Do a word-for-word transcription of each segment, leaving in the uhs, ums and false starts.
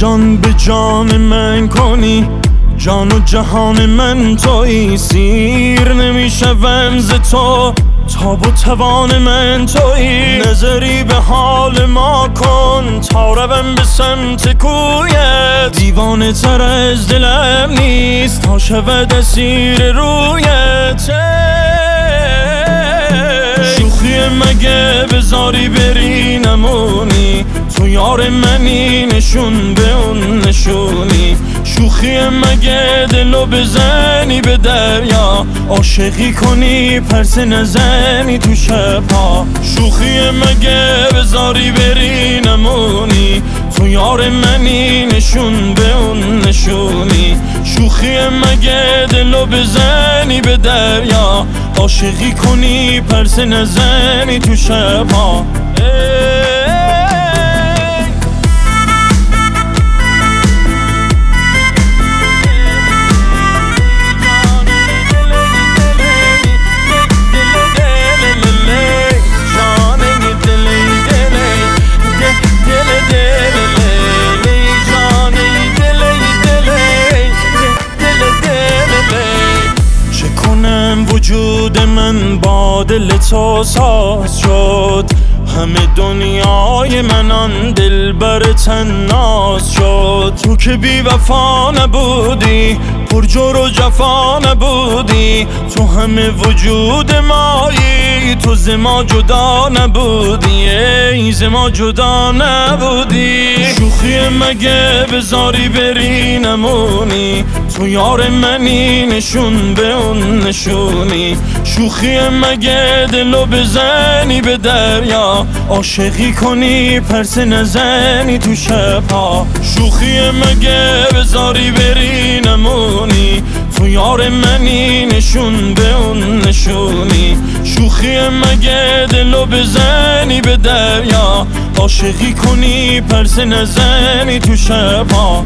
جان به جان من کنی، جان و جهان من تویی. سیر نمیشوم ز تو، تاب و توان من تویی. نظری به حال ما کن تا روم به سمت کویت. دیوانه تر از دلم نیست تا شود اسیر رویت. شوخی مگه بذاری بری نمونی، تو یار منی نشون به اون نشونی. شوخی مگه دلو بزنی به دریا، عاشقی کنی پرسه نزنی تو شبها. شوخی مگه بذاری بری نمونی، تو یار منی نشون به اون نشونی. شوخی مگه دلو بزنی به دریا، عاشقی کنی پرسه نزنی تو شبها. وجود من با دل تو ساز شد، همه دنیای من آن دل بر تناز شد. تو که بی وفا نبودی، پر جور و جفا نبودی، تو همه وجود مایی، تو ز ما جدا نبودی، ای ز ما جدا نبودی. شوخی مگه بذاری بری نمونی، تو یار منی نشون به اون نشونی. شوخی مگه دلو بزنی به دریا، عاشقی کنی پرسه نزنی تو شبها. شوخی مگه بذاری بری نمونی، تو یار منی نشون به اون نشونی. شوخی مگه دلو بزنی به دریا، عاشقی کنی پرسه نزنی تو شبها.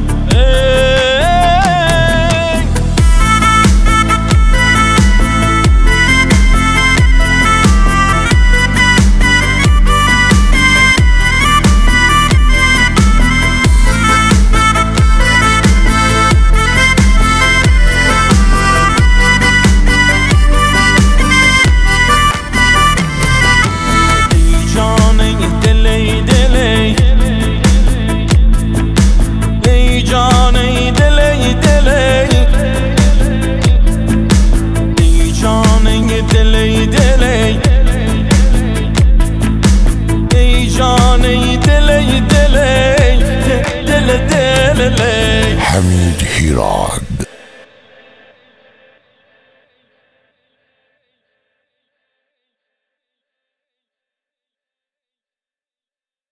حمید هیراد.